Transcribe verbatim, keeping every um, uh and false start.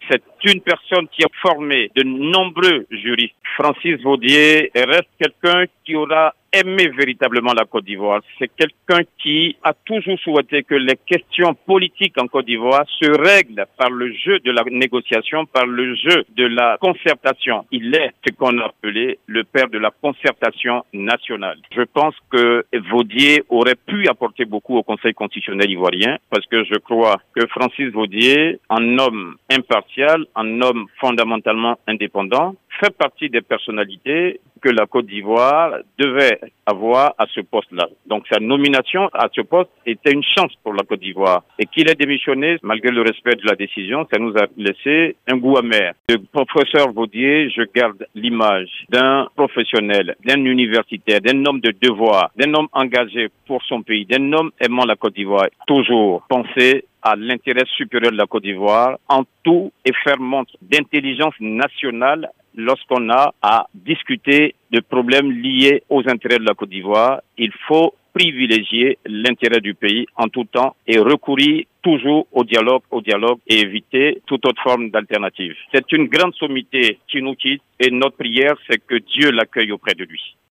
C'est une personne qui a formé de nombreux juristes. Francis Vaudier reste quelqu'un qui aura aimé véritablement la Côte d'Ivoire. C'est quelqu'un qui a toujours souhaité que les questions politiques en Côte d'Ivoire se règlent par le jeu de la négociation, par le jeu de la concertation. Il est ce qu'on a appelé le père de la concertation nationale. Je pense que Vaudier aurait pu apporter beaucoup au Conseil constitutionnel ivoirien parce que je crois que Francis Vaudier, un homme impartial, un homme fondamentalement indépendant, fait partie des personnalités que la Côte d'Ivoire devait avoir à ce poste-là. Donc sa nomination à ce poste était une chance pour la Côte d'Ivoire. Et qu'il ait démissionné, malgré le respect de la décision, ça nous a laissé un goût amer. Le professeur Vaudier, je garde l'image d'un professionnel, d'un universitaire, d'un homme de devoir, d'un homme engagé pour son pays, d'un homme aimant la Côte d'Ivoire. Toujours penser à l'intérêt supérieur de la Côte d'Ivoire en tout et faire montre d'intelligence nationale lorsqu'on a à discuter de problèmes liés aux intérêts de la Côte d'Ivoire. Il faut privilégier l'intérêt du pays en tout temps et recourir toujours au dialogue, au dialogue et éviter toute autre forme d'alternative. C'est une grande sommité qui nous quitte et notre prière, c'est que Dieu l'accueille auprès de lui.